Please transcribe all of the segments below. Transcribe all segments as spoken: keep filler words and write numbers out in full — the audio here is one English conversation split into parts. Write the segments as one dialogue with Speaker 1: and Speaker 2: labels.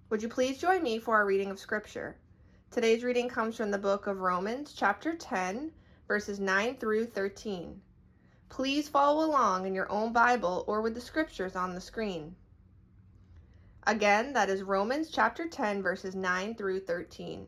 Speaker 1: Would you please join me for our reading of Scripture? Today's reading comes from the book of Romans, chapter ten, verses nine through thirteen. Please follow along in your own Bible or with the Scriptures on the screen. Again, that is Romans chapter ten, verses nine through thirteen.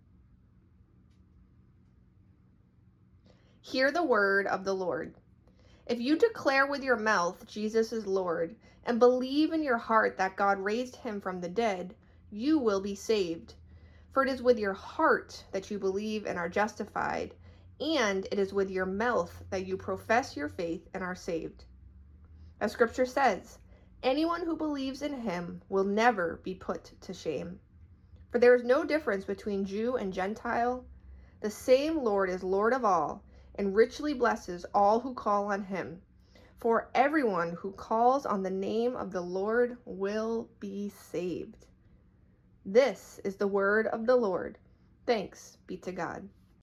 Speaker 1: Hear the word of the Lord. If you declare with your mouth Jesus is Lord, and believe in your heart that God raised him from the dead, you will be saved. For it is with your heart that you believe and are justified, and it is with your mouth that you profess your faith and are saved. As Scripture says, anyone who believes in him will never be put to shame. For there is no difference between Jew and Gentile. The same Lord is Lord of all, and richly blesses all who call on him. For everyone who calls on the name of the Lord will be saved. This is the word of the Lord. Thanks be to God.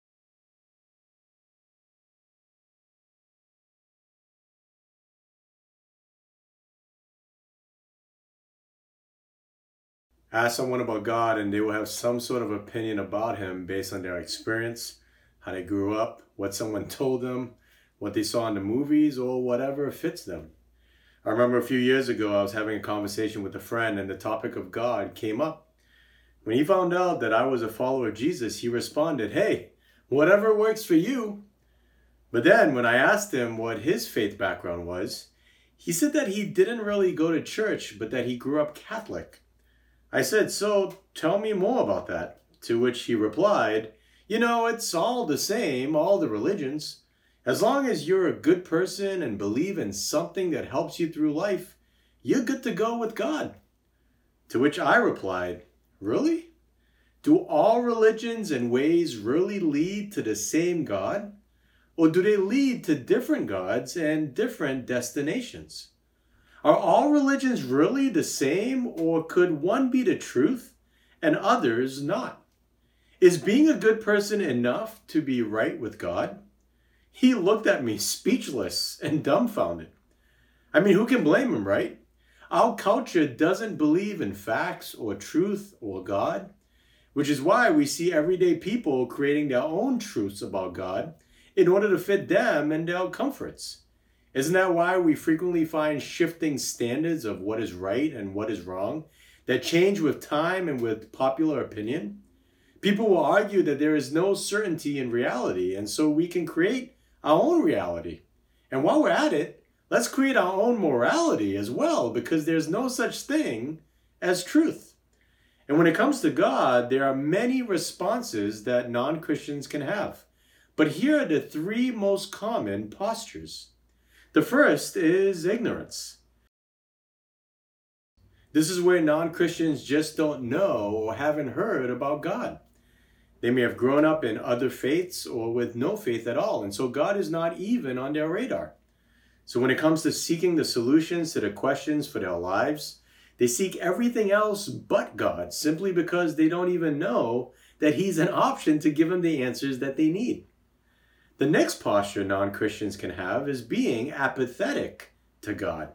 Speaker 2: Ask someone about God and they will have some sort of opinion about him based on their experience, how they grew up, what someone told them, what they saw in the movies, or whatever fits them. I remember a few years ago I was having a conversation with a friend and the topic of God came up. When he found out that I was a follower of Jesus, he responded, "Hey, whatever works for you." But then when I asked him what his faith background was, he said that he didn't really go to church, but that he grew up Catholic. I said, "So tell me more about that." To which he replied, "You know, it's all the same, all the religions. As long as you're a good person and believe in something that helps you through life, you're good to go with God." To which I replied, "Really? Do all religions and ways really lead to the same God? Or do they lead to different gods and different destinations? Are all religions really the same, or could one be the truth and others not? Is being a good person enough to be right with God?" He looked at me speechless and dumbfounded. I mean, who can blame him, right? Our culture doesn't believe in facts or truth or God, which is why we see everyday people creating their own truths about God in order to fit them and their comforts. Isn't that why we frequently find shifting standards of what is right and what is wrong that change with time and with popular opinion? People will argue that there is no certainty in reality, and so we can create our own reality. And while we're at it, let's create our own morality as well, because there's no such thing as truth. And when it comes to God, there are many responses that non-Christians can have. But here are the three most common postures. The first is ignorance. This is where non-Christians just don't know or haven't heard about God. They may have grown up in other faiths or with no faith at all, and so God is not even on their radar. So when it comes to seeking the solutions to the questions for their lives, they seek everything else but God, simply because they don't even know that He's an option to give them the answers that they need. The next posture non-Christians can have is being apathetic to God.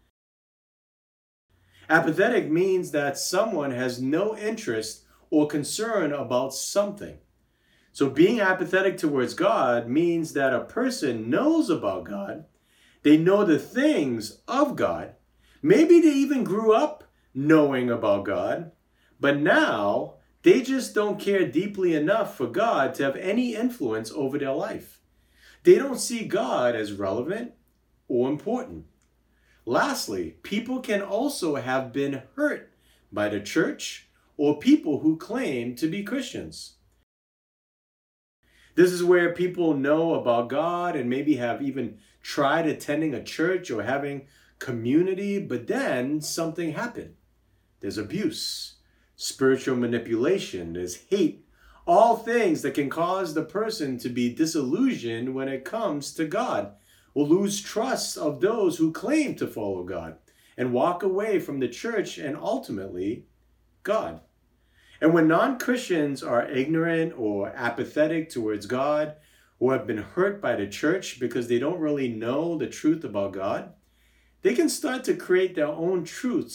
Speaker 2: Apathetic means that someone has no interest or concern about something. So being apathetic towards God means that a person knows about God, they know the things of God, maybe they even grew up knowing about God, but now they just don't care deeply enough for God to have any influence over their life. They don't see God as relevant or important. Lastly, people can also have been hurt by the church or people who claim to be Christians. This is where people know about God and maybe have even tried attending a church or having community, but then something happened. There's abuse, spiritual manipulation, there's hate, all things that can cause the person to be disillusioned when it comes to God, or lose trust of those who claim to follow God, and walk away from the church and ultimately God. And when non-Christians are ignorant or apathetic towards God, or have been hurt by the church because they don't really know the truth about God, they can start to create their own truths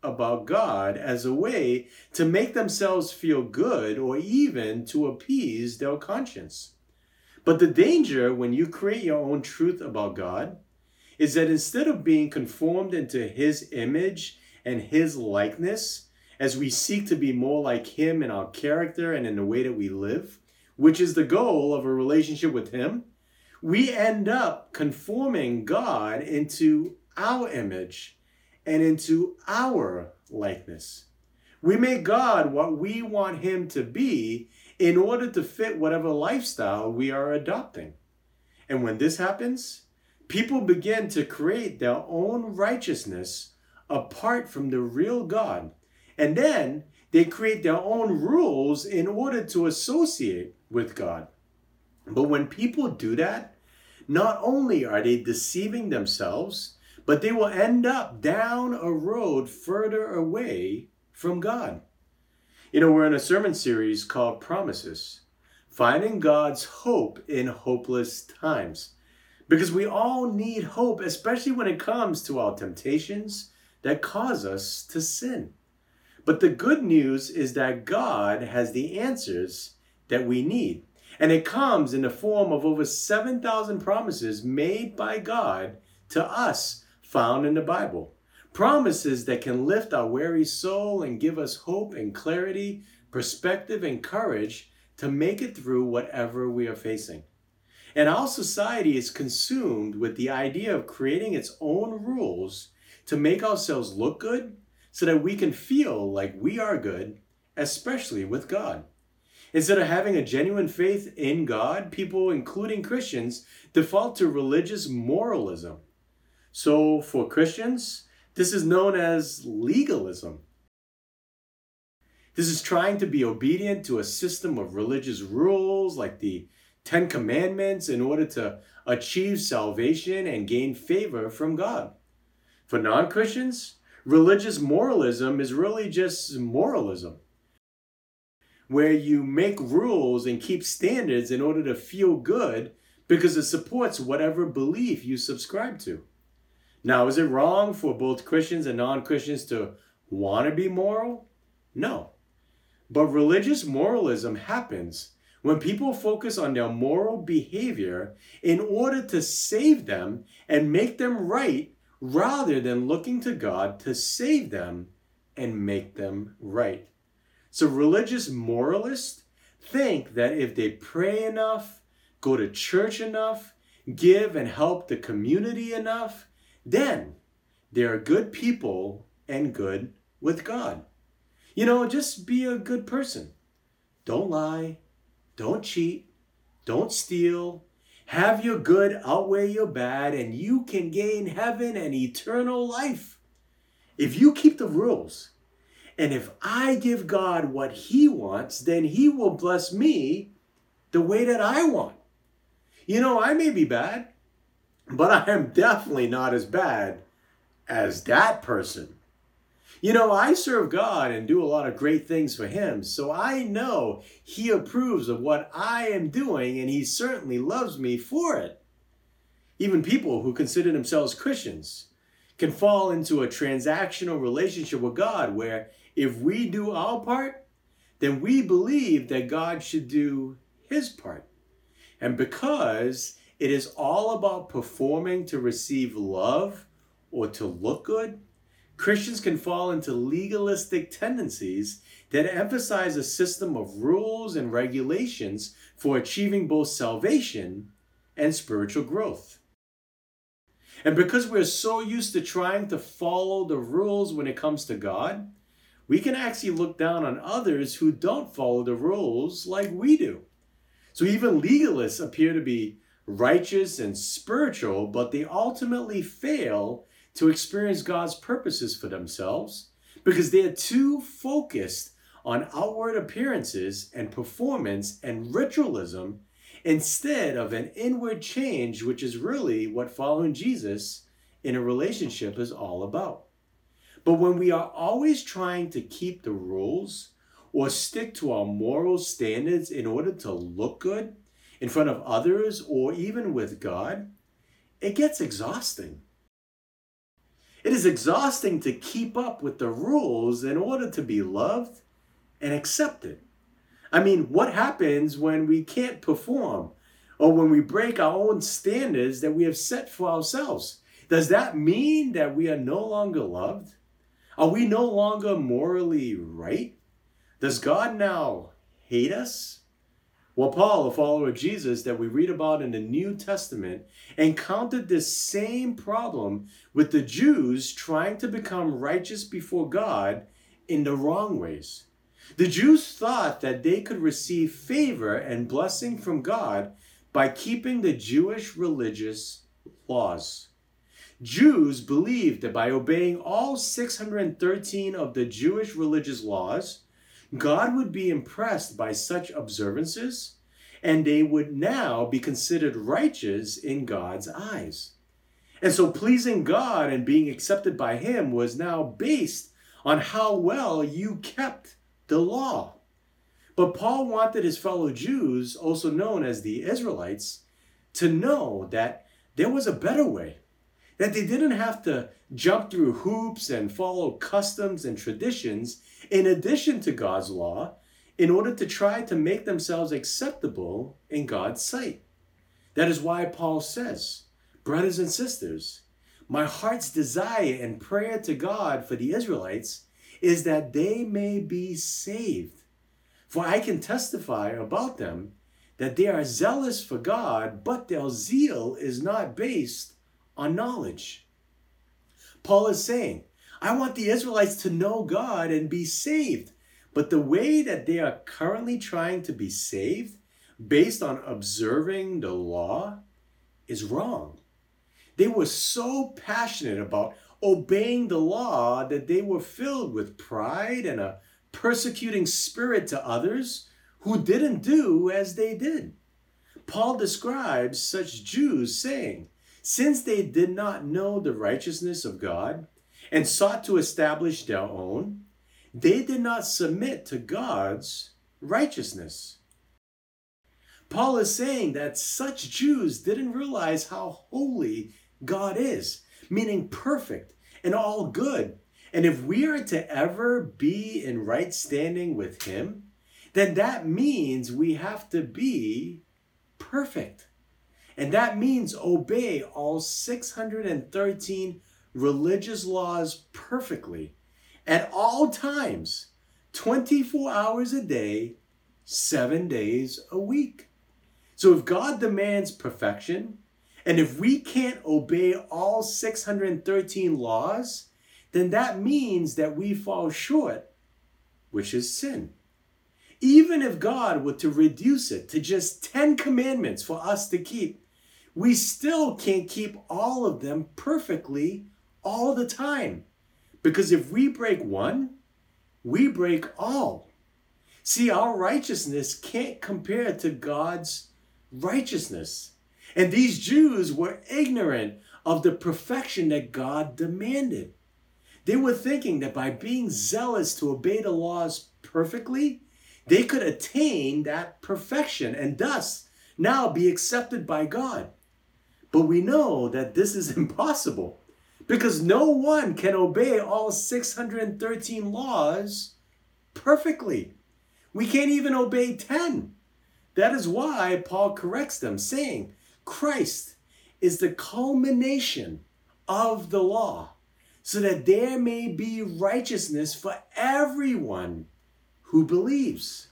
Speaker 2: about God as a way to make themselves feel good or even to appease their conscience. But the danger when you create your own truth about God is that instead of being conformed into His image and His likeness, as we seek to be more like Him in our character and in the way that we live, which is the goal of a relationship with Him, we end up conforming God into our image and into our likeness. We make God what we want Him to be in order to fit whatever lifestyle we are adopting. And when this happens, people begin to create their own righteousness apart from the real God. And then they create their own rules in order to associate with God. But when people do that, not only are they deceiving themselves, but they will end up down a road further away from God. You know, we're in a sermon series called Promises, Finding God's Hope in Hopeless Times. Because we all need hope, especially when it comes to our temptations that cause us to sin. But the good news is that God has the answers that we need. And it comes in the form of over seven thousand promises made by God to us, found in the Bible. Promises that can lift our weary soul and give us hope and clarity, perspective and courage to make it through whatever we are facing. And our society is consumed with the idea of creating its own rules to make ourselves look good so that we can feel like we are good, especially with God. Instead of having a genuine faith in God, people, including Christians, default to religious moralism. So for Christians, this is known as legalism. This is trying to be obedient to a system of religious rules like the Ten Commandments in order to achieve salvation and gain favor from God. For non-Christians, religious moralism is really just moralism, where you make rules and keep standards in order to feel good because it supports whatever belief you subscribe to. Now, is it wrong for both Christians and non-Christians to want to be moral? No. But religious moralism happens when people focus on their moral behavior in order to save them and make them right, rather than looking to God to save them and make them right. So religious moralists think that if they pray enough, go to church enough, give and help the community enough, then they are good people and good with God. You know, just be a good person. Don't lie. Don't cheat. Don't steal. Have your good outweigh your bad, and you can gain heaven and eternal life. If you keep the rules, and if I give God what He wants, then He will bless me the way that I want. You know, I may be bad, but I am definitely not as bad as that person. You know, I serve God and do a lot of great things for Him, so I know He approves of what I am doing, and He certainly loves me for it. Even people who consider themselves Christians can fall into a transactional relationship with God where if we do our part, then we believe that God should do His part. And because it is all about performing to receive love or to look good, Christians can fall into legalistic tendencies that emphasize a system of rules and regulations for achieving both salvation and spiritual growth. And because we're so used to trying to follow the rules when it comes to God, we can actually look down on others who don't follow the rules like we do. So even legalists appear to be righteous and spiritual, but they ultimately fail to experience God's purposes for themselves because they are too focused on outward appearances and performance and ritualism instead of an inward change, which is really what following Jesus in a relationship is all about. But when we are always trying to keep the rules or stick to our moral standards in order to look good in front of others or even with God, it gets exhausting. It is exhausting to keep up with the rules in order to be loved and accepted. I mean, what happens when we can't perform or when we break our own standards that we have set for ourselves? Does that mean that we are no longer loved? Are we no longer morally right? Does God now hate us? Well, Paul, a follower of Jesus that we read about in the New Testament, encountered this same problem with the Jews trying to become righteous before God in the wrong ways. The Jews thought that they could receive favor and blessing from God by keeping the Jewish religious laws. Jews believed that by obeying all six hundred thirteen of the Jewish religious laws, God would be impressed by such observances, and they would now be considered righteous in God's eyes. And so pleasing God and being accepted by Him was now based on how well you kept the law. But Paul wanted his fellow Jews, also known as the Israelites, to know that there was a better way, that they didn't have to jump through hoops and follow customs and traditions in addition to God's law in order to try to make themselves acceptable in God's sight. That is why Paul says, brothers and sisters, my heart's desire and prayer to God for the Israelites is that they may be saved. For I can testify about them that they are zealous for God, but their zeal is not based on knowledge. Paul is saying, I want the Israelites to know God and be saved, but the way that they are currently trying to be saved based on observing the law is wrong. They were so passionate about obeying the law that they were filled with pride and a persecuting spirit to others who didn't do as they did. Paul describes such Jews saying, since they did not know the righteousness of God and sought to establish their own, they did not submit to God's righteousness. Paul is saying that such Jews didn't realize how holy God is, meaning perfect and all good. And if we are to ever be in right standing with Him, then that means we have to be perfect. And that means obey all six hundred thirteen religious laws perfectly at all times, twenty-four hours a day, seven days a week. So if God demands perfection, and if we can't obey all six hundred thirteen laws, then that means that we fall short, which is sin. Even if God were to reduce it to just ten commandments for us to keep, we still can't keep all of them perfectly all the time. Because if we break one, we break all. See, our righteousness can't compare to God's righteousness. And these Jews were ignorant of the perfection that God demanded. They were thinking that by being zealous to obey the laws perfectly, they could attain that perfection and thus now be accepted by God. But we know that this is impossible because no one can obey all six hundred thirteen laws perfectly. We can't even obey ten. That is why Paul corrects them, saying, Christ is the culmination of the law, so that there may be righteousness for everyone who believes.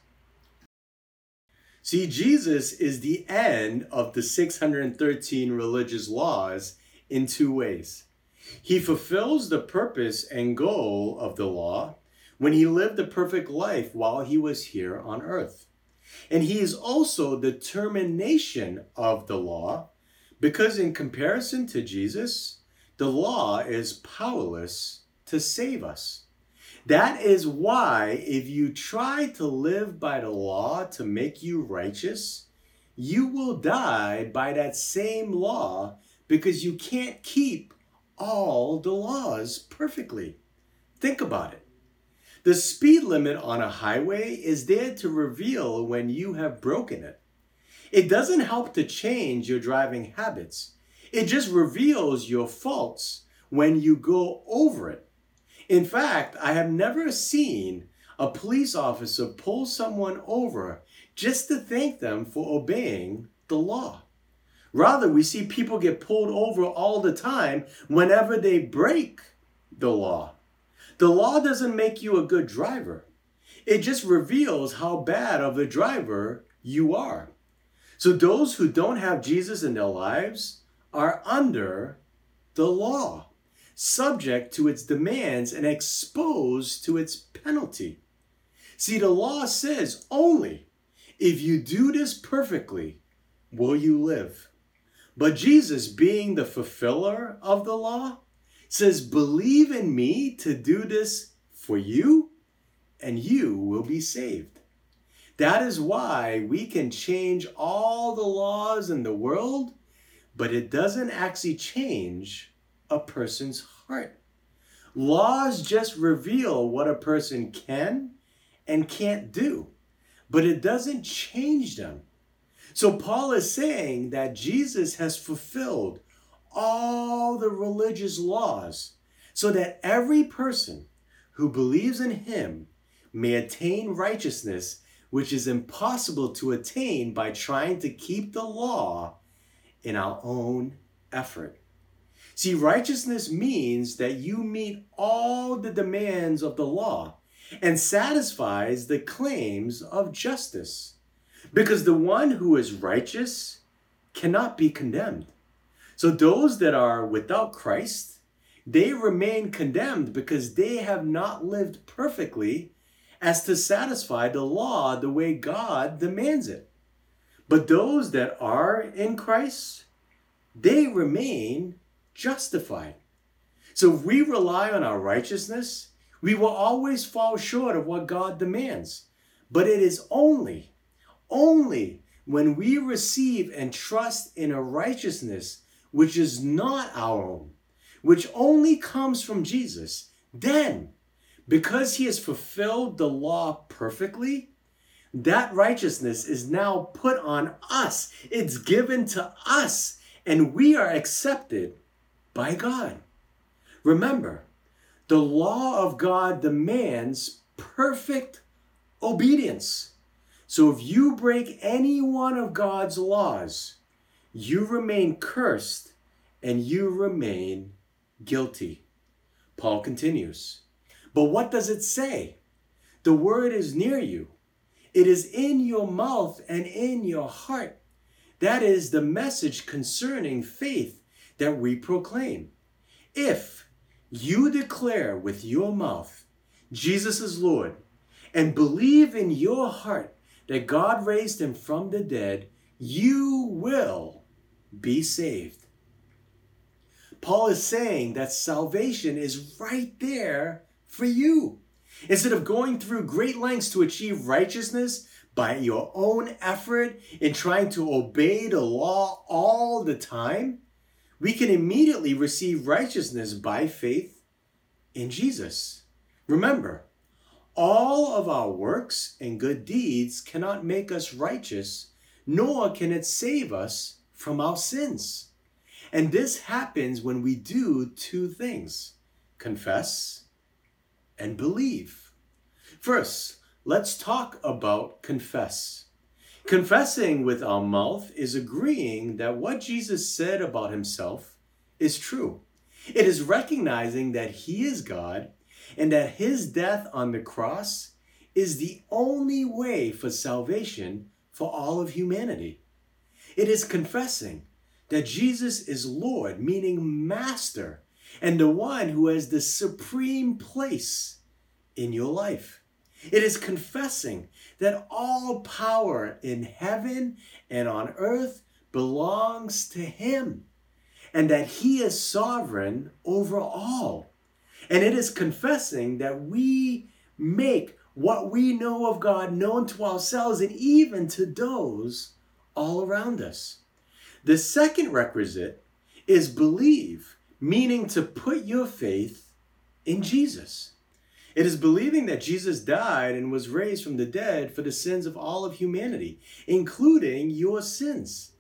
Speaker 2: See, Jesus is the end of the six hundred thirteen religious laws in two ways. He fulfills the purpose and goal of the law when he lived a perfect life while he was here on earth. And he is also the termination of the law because in comparison to Jesus, the law is powerless to save us. That is why if you try to live by the law to make you righteous, you will die by that same law because you can't keep all the laws perfectly. Think about it. The speed limit on a highway is there to reveal when you have broken it. It doesn't help to change your driving habits. It just reveals your faults when you go over it. In fact, I have never seen a police officer pull someone over just to thank them for obeying the law. Rather, we see people get pulled over all the time whenever they break the law. The law doesn't make you a good driver. It just reveals how bad of a driver you are. So those who don't have Jesus in their lives are under the law, subject to its demands and exposed to its penalty. See, the law says only if you do this perfectly will you live. But Jesus, being the fulfiller of the law, says, believe in me to do this for you, and you will be saved. That is why we can change all the laws in the world, but it doesn't actually change a person's heart. Laws just reveal what a person can and can't do, but it doesn't change them. So Paul is saying that Jesus has fulfilled all the religious laws so that every person who believes in him may attain righteousness, which is impossible to attain by trying to keep the law in our own effort. See, righteousness means that you meet all the demands of the law and satisfies the claims of justice. Because the one who is righteous cannot be condemned. So those that are without Christ, they remain condemned because they have not lived perfectly as to satisfy the law the way God demands it. But those that are in Christ, they remain justified. So if we rely on our righteousness, we will always fall short of what God demands. But it is only Only when we receive and trust in a righteousness which is not our own, which only comes from Jesus, then, because he has fulfilled the law perfectly, that righteousness is now put on us. It's given to us, and we are accepted by God. Remember, the law of God demands perfect obedience. So if you break any one of God's laws, you remain cursed and you remain guilty. Paul continues, but what does it say? The word is near you. It is in your mouth and in your heart. That is the message concerning faith that we proclaim. If you declare with your mouth Jesus is Lord and believe in your heart that God raised him from the dead, you will be saved. Paul is saying that salvation is right there for you. Instead of going through great lengths to achieve righteousness by your own effort in trying to obey the law all the time, we can immediately receive righteousness by faith in Jesus. Remember, all of our works and good deeds cannot make us righteous, nor can it save us from our sins. And this happens when we do two things: confess and believe. First, let's talk about confess. Confessing with our mouth is agreeing that what Jesus said about himself is true. It is recognizing that he is God and that his death on the cross is the only way for salvation for all of humanity. It is confessing that Jesus is Lord, meaning master, and the one who has the supreme place in your life. It is confessing that all power in heaven and on earth belongs to him, and that he is sovereign over all. And it is confessing that we make what we know of God known to ourselves and even to those all around us. The second requisite is believe, meaning to put your faith in Jesus. It is believing that Jesus died and was raised from the dead for the sins of all of humanity, including your sins.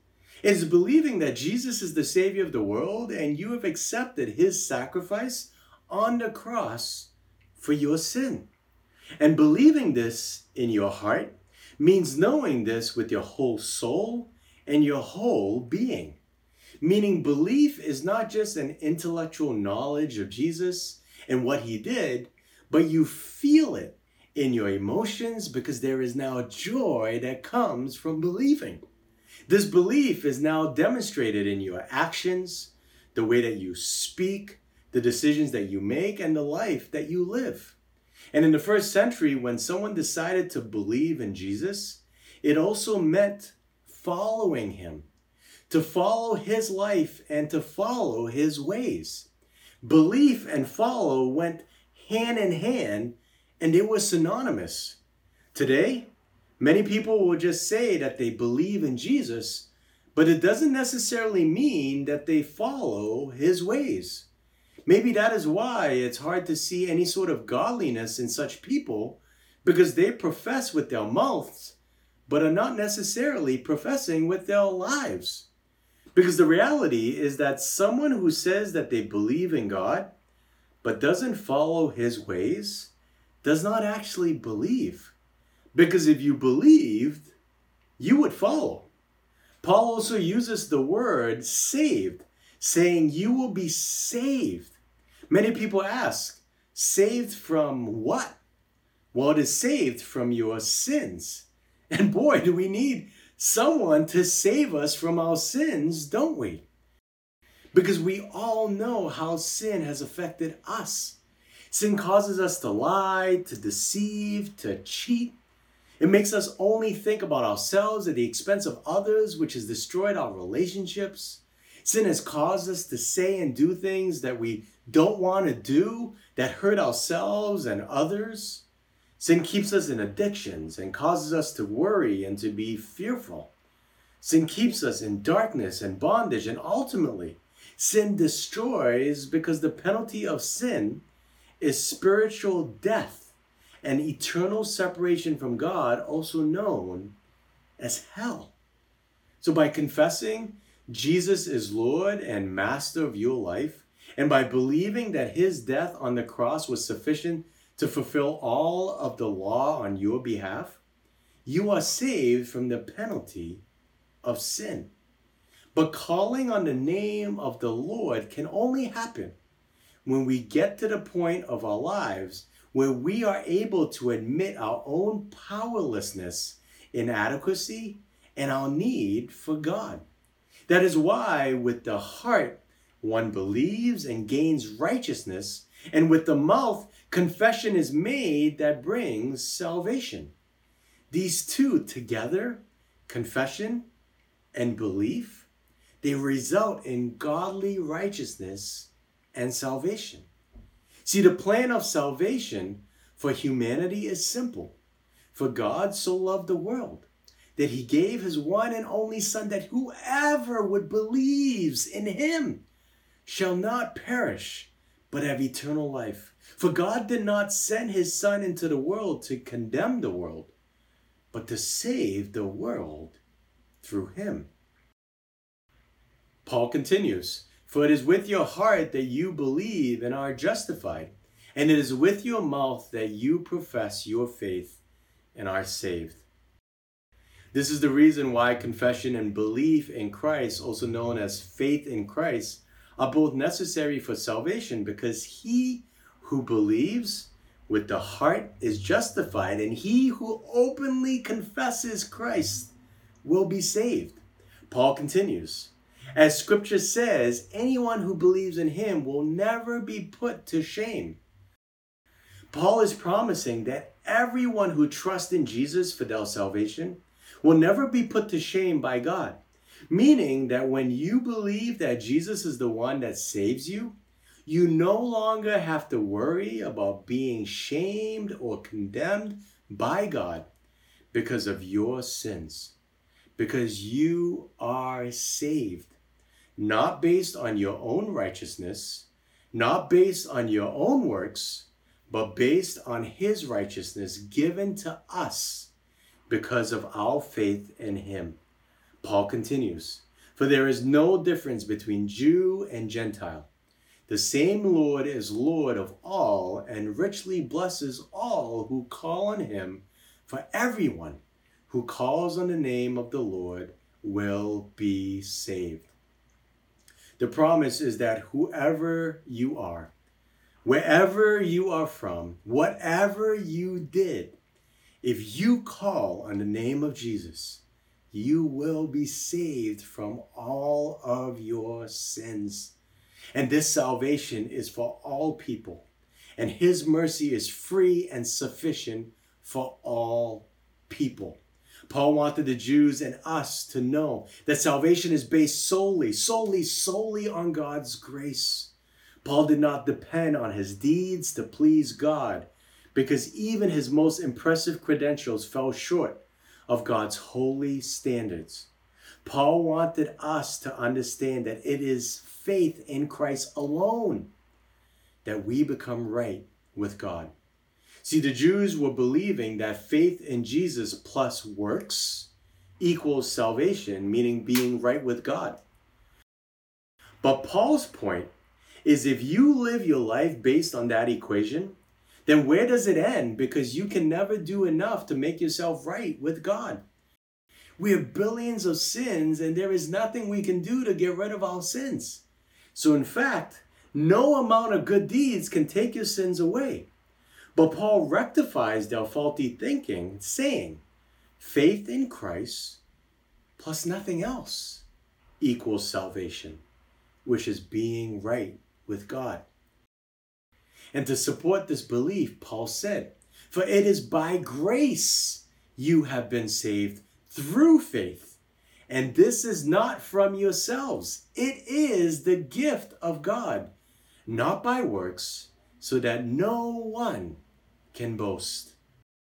Speaker 2: It is believing that Jesus is the Savior of the world and you have accepted his sacrifice on the cross for your sin. And believing this in your heart means knowing this with your whole soul and your whole being. Meaning belief is not just an intellectual knowledge of Jesus and what he did, but you feel it in your emotions because there is now joy that comes from believing. This belief is now demonstrated in your actions, the way that you speak, the decisions that you make, and the life that you live. And in the first century, when someone decided to believe in Jesus, it also meant following him, to follow his life and to follow his ways. Belief and follow went hand in hand, and it was synonymous. Today, many people will just say that they believe in Jesus, but it doesn't necessarily mean that they follow his ways. Maybe that is why it's hard to see any sort of godliness in such people, because they profess with their mouths, but are not necessarily professing with their lives. Because the reality is that someone who says that they believe in God, but doesn't follow his ways, does not actually believe. Because if you believed, you would follow. Paul also uses the word saved, saying you will be saved. Many people ask, saved from what? Well, it is saved from your sins. And boy, do we need someone to save us from our sins, don't we? Because we all know how sin has affected us. Sin causes us to lie, to deceive, to cheat. It makes us only think about ourselves at the expense of others, which has destroyed our relationships. Sin has caused us to say and do things that we don't want to do, that hurt ourselves and others. Sin keeps us in addictions and causes us to worry and to be fearful. Sin keeps us in darkness and bondage, and ultimately, sin destroys because the penalty of sin is spiritual death and eternal separation from God, also known as hell. So by confessing Jesus is Lord and Master of your life, and by believing that his death on the cross was sufficient to fulfill all of the law on your behalf, you are saved from the penalty of sin. But calling on the name of the Lord can only happen when we get to the point of our lives where we are able to admit our own powerlessness, inadequacy, and our need for God. That is why with the heart one believes and gains righteousness, and with the mouth confession is made that brings salvation. These two together, confession and belief, they result in godly righteousness and salvation. See, the plan of salvation for humanity is simple. For God so loved the world that he gave his one and only Son, that whoever would believes in him shall not perish, but have eternal life. For God did not send his Son into the world to condemn the world, but to save the world through him. Paul continues, for it is with your heart that you believe and are justified, and it is with your mouth that you profess your faith and are saved. This is the reason why confession and belief in Christ, also known as faith in Christ, are both necessary for salvation, because he who believes with the heart is justified, and he who openly confesses Christ will be saved. Paul continues, as scripture says, anyone who believes in him will never be put to shame. Paul is promising that everyone who trusts in Jesus for their salvation will never be put to shame by God. Meaning that when you believe that Jesus is the one that saves you, you no longer have to worry about being shamed or condemned by God because of your sins. Because you are saved, not based on your own righteousness, not based on your own works, but based on his righteousness given to us because of our faith in him. Paul continues, For there is no difference between Jew and Gentile. The same Lord is Lord of all and richly blesses all who call on him. For everyone who calls on the name of the Lord will be saved. The promise is that whoever you are, wherever you are from, whatever you did, if you call on the name of Jesus, you will be saved from all of your sins. And this salvation is for all people, and his mercy is free and sufficient for all people. Paul wanted the Jews and us to know that salvation is based solely, solely, solely on God's grace. Paul did not depend on his deeds to please God, because even his most impressive credentials fell short of God's holy standards. Paul wanted us to understand that it is faith in Christ alone that we become right with God. See, the Jews were believing that faith in Jesus plus works equals salvation, meaning being right with God. But Paul's point is, if you live your life based on that equation, then where does it end? Because you can never do enough to make yourself right with God. We have billions of sins, and there is nothing we can do to get rid of our sins. So in fact, no amount of good deeds can take your sins away. But Paul rectifies their faulty thinking, saying, faith in Christ plus nothing else equals salvation, which is being right with God. And to support this belief, Paul said, for it is by grace you have been saved through faith. And this is not from yourselves. It is the gift of God, not by works, so that no one can boast.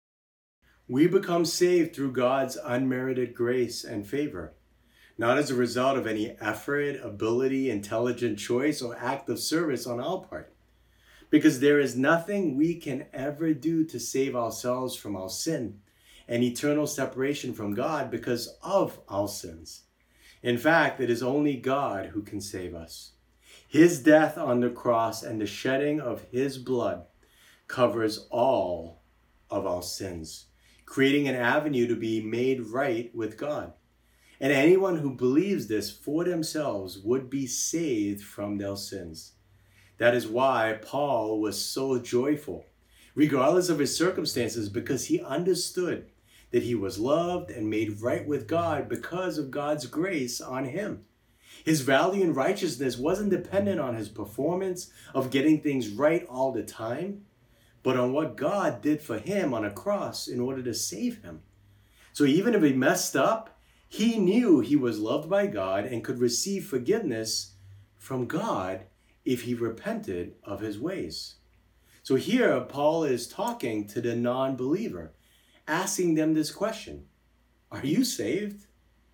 Speaker 2: We become saved through God's unmerited grace and favor, not as a result of any effort, ability, intelligent choice, or act of service on our part. Because there is nothing we can ever do to save ourselves from our sin and eternal separation from God because of our sins. In fact, it is only God who can save us. His death on the cross and the shedding of his blood covers all of our sins, creating an avenue to be made right with God. And anyone who believes this for themselves would be saved from their sins. That is why Paul was so joyful, regardless of his circumstances, because he understood that he was loved and made right with God because of God's grace on him. His value in righteousness wasn't dependent on his performance of getting things right all the time, but on what God did for him on a cross in order to save him. So even if he messed up, he knew he was loved by God and could receive forgiveness from God if he repented of his ways. So here, Paul is talking to the non-believer, asking them this question: are you saved?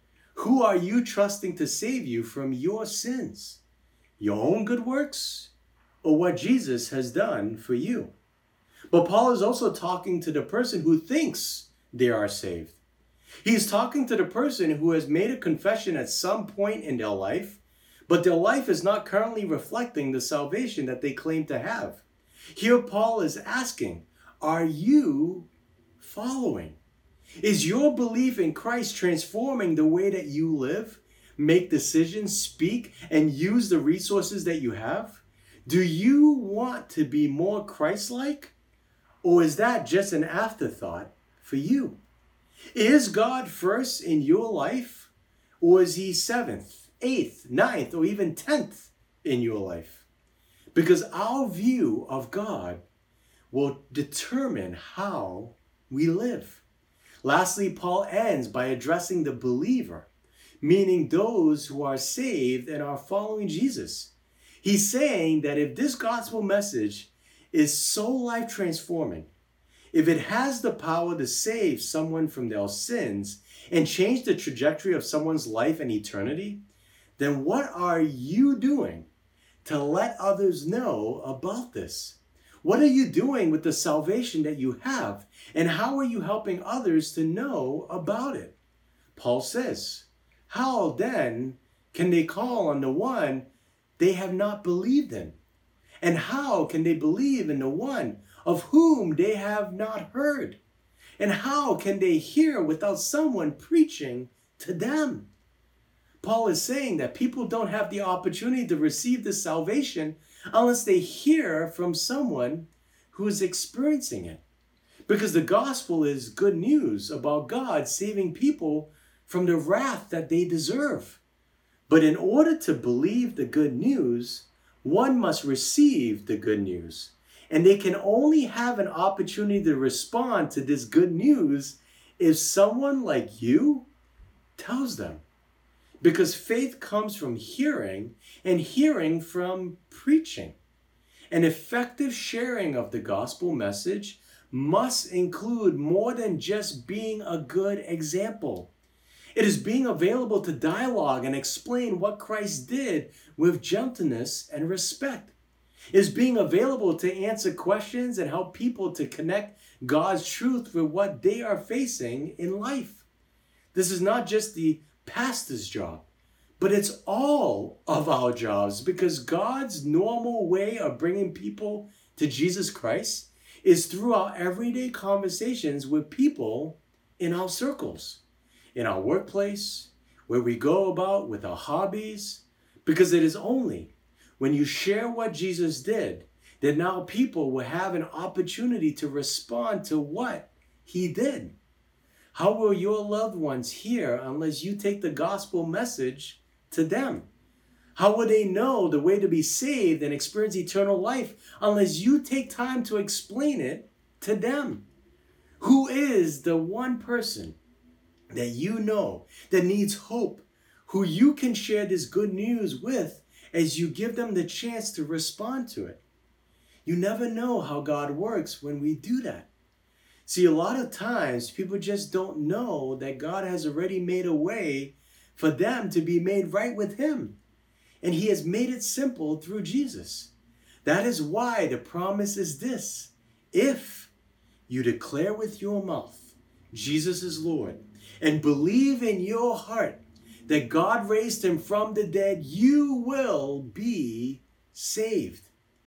Speaker 2: Who are you trusting to save you from your sins? Your own good works or what Jesus has done for you? But Paul is also talking to the person who thinks they are saved. He's talking to the person who has made a confession at some point in their life, but their life is not currently reflecting the salvation that they claim to have. Here Paul is asking, are you following? Is your belief in Christ transforming the way that you live, make decisions, speak, and use the resources that you have? Do you want to be more Christ-like? Or is that just an afterthought for you? Is God first in your life? Or is he seventh, eighth, ninth, or even tenth in your life? Because our view of God will determine how we live. Lastly, Paul ends by addressing the believer, meaning those who are saved and are following Jesus. He's saying that if this gospel message is so life-transforming, if it has the power to save someone from their sins and change the trajectory of someone's life and eternity, then what are you doing to let others know about this? What are you doing with the salvation that you have? And how are you helping others to know about it? Paul says, how then can they call on the one they have not believed in? And how can they believe in the one of whom they have not heard? And how can they hear without someone preaching to them? Paul is saying that people don't have the opportunity to receive this salvation unless they hear from someone who is experiencing it. Because the gospel is good news about God saving people from the wrath that they deserve. But in order to believe the good news, one must receive the good news. And they can only have an opportunity to respond to this good news if someone like you tells them. Because faith comes from hearing, and hearing from preaching. An effective sharing of the gospel message must include more than just being a good example. It is being available to dialogue and explain what Christ did with gentleness and respect. It is being available to answer questions and help people to connect God's truth with what they are facing in life. This is not just the pastor's job, but it's all of our jobs, because God's normal way of bringing people to Jesus Christ is through our everyday conversations with people in our circles, in our workplace, where we go about with our hobbies, because it is only when you share what Jesus did that now people will have an opportunity to respond to what he did. How will your loved ones hear unless you take the gospel message to them? How will they know the way to be saved and experience eternal life unless you take time to explain it to them? Who is the one person that you know that needs hope, who you can share this good news with as you give them the chance to respond to it? You never know how God works when we do that. See, a lot of times people just don't know that God has already made a way for them to be made right with him. And he has made it simple through Jesus. That is why the promise is this: if you declare with your mouth Jesus is Lord and believe in your heart that God raised him from the dead, you will be saved.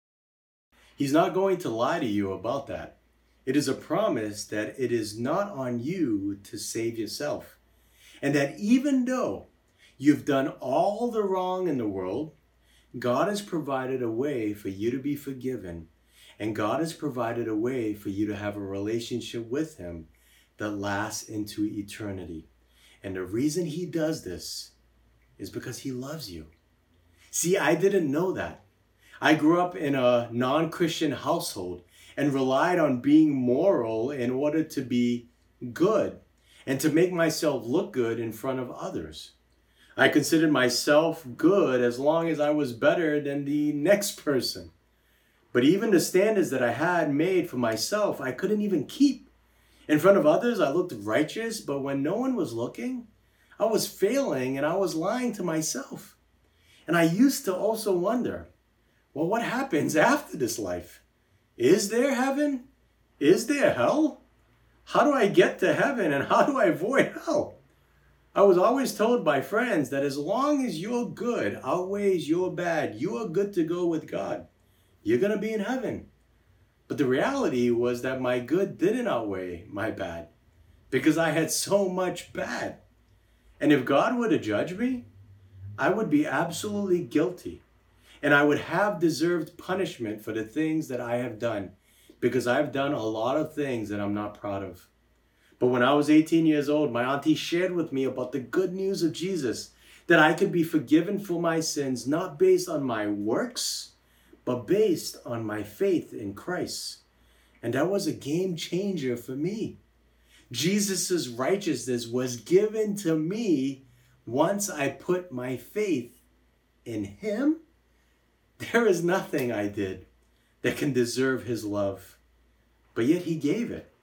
Speaker 2: He's not going to lie to you about that. It is a promise that it is not on you to save yourself. And that even though you've done all the wrong in the world, God has provided a way for you to be forgiven. And God has provided a way for you to have a relationship with him that lasts into eternity. And the reason he does this is because he loves you. See, I didn't know that. I grew up in a non-Christian household and relied on being moral in order to be good and to make myself look good in front of others. I considered myself good as long as I was better than the next person. But even the standards that I had made for myself, I couldn't even keep. In front of others, I looked righteous, but when no one was looking, I was failing and I was lying to myself. And I used to also wonder, well, what happens after this life? Is there heaven? Is there hell? How do I get to heaven and how do I avoid hell? I was always told by friends that as long as your good outweighs your bad, you are good to go with God. You're going to be in heaven. But the reality was that my good didn't outweigh my bad because I had so much bad. And if God were to judge me, I would be absolutely guilty. And I would have deserved punishment for the things that I have done, because I've done a lot of things that I'm not proud of. But when I was eighteen years old, my auntie shared with me about the good news of Jesus, that I could be forgiven for my sins, not based on my works, but based on my faith in Christ. And that was a game changer for me. Jesus' righteousness was given to me once I put my faith in him. There is nothing I did that can deserve his love, but yet he gave it.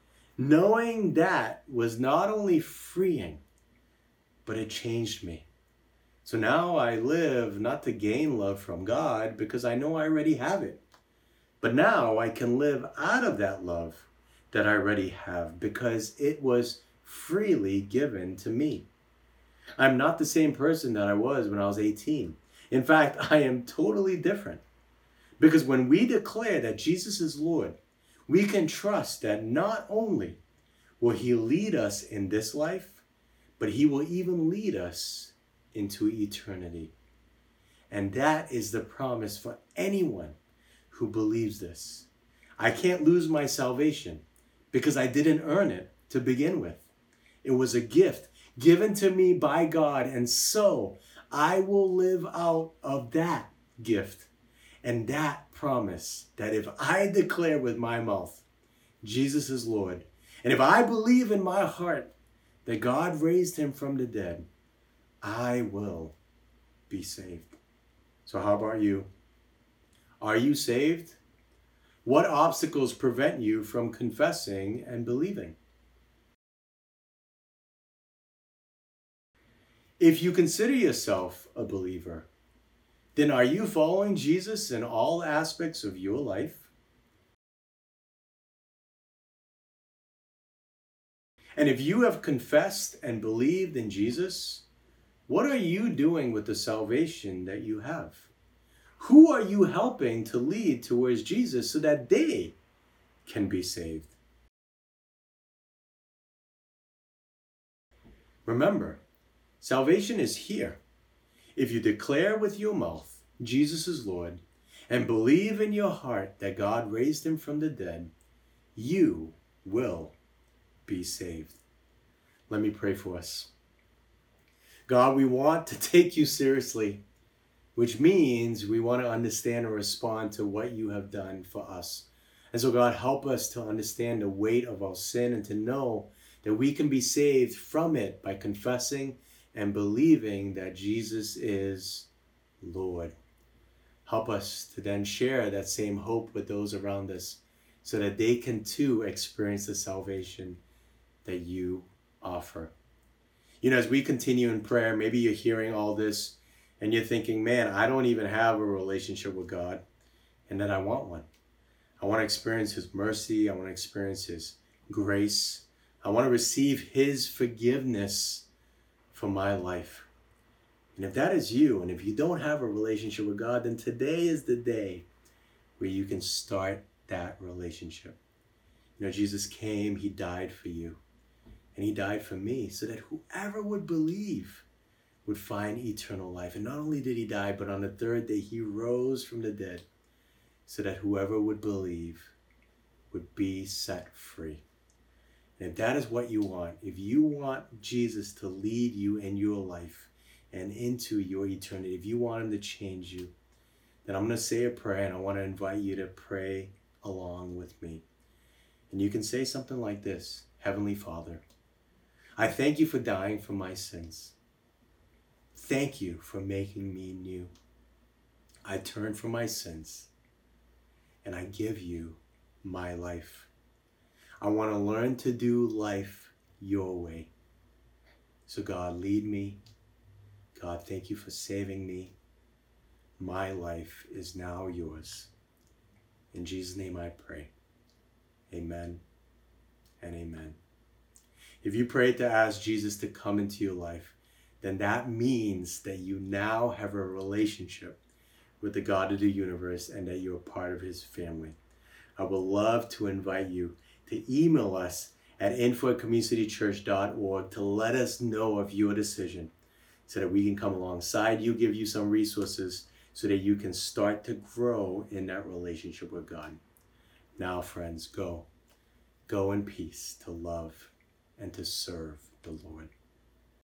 Speaker 2: Knowing that was not only freeing, but it changed me. So now I live not to gain love from God because I know I already have it. But now I can live out of that love that I already have because it was freely given to me. I'm not the same person that I was when I was eighteen. In fact, I am totally different. Because when we declare that Jesus is Lord, we can trust that not only will he lead us in this life, but he will even lead us into eternity. And that is the promise for anyone who believes this. I can't lose my salvation because I didn't earn it to begin with. It was a gift given to me by God, and so I will live out of that gift and that promise that if I declare with my mouth, Jesus is Lord, and if I believe in my heart that God raised him from the dead, I will be saved. So how about you? Are you saved? What obstacles prevent you from confessing and believing? If you consider yourself a believer, then are you following Jesus in all aspects of your life? And if you have confessed and believed in Jesus, what are you doing with the salvation that you have? Who are you helping to lead towards Jesus so that they can be saved? Remember, salvation is here. If you declare with your mouth, Jesus is Lord, and believe in your heart that God raised him from the dead, you will be saved. Let me pray for us. God, we want to take you seriously, which means we want to understand and respond to what you have done for us. And so God, help us to understand the weight of our sin and to know that we can be saved from it by confessing and believing that Jesus is Lord. Help us to then share that same hope with those around us so that they can too experience the salvation that you offer. You know, as we continue in prayer, maybe you're hearing all this and you're thinking, man, I don't even have a relationship with God, and that I want one. I want to experience his mercy. I want to experience his grace. I want to receive his forgiveness for my life. And if that is you, and if you don't have a relationship with God, then today is the day where you can start that relationship. You know, Jesus came, he died for you, and he died for me so that whoever would believe would find eternal life. And not only did he die, but on the third day he rose from the dead so that whoever would believe would be set free. And if that is what you want, if you want Jesus to lead you in your life and into your eternity, if you want him to change you, then I'm going to say a prayer and I want to invite you to pray along with me. And you can say something like this: Heavenly Father, I thank you for dying for my sins. Thank you for making me new. I turn from my sins and I give you my life. I want to learn to do life your way. So God, lead me. God, thank you for saving me. My life is now yours. In Jesus' name I pray. Amen and amen. If you prayed to ask Jesus to come into your life, then that means that you now have a relationship with the God of the universe and that you're part of his family. I would love to invite you to email us at info at community church dot org to let us know of your decision so that we can come alongside you, give you some resources so that you can start to grow in that relationship with God. Now, friends, go. Go in peace to love and to serve the Lord.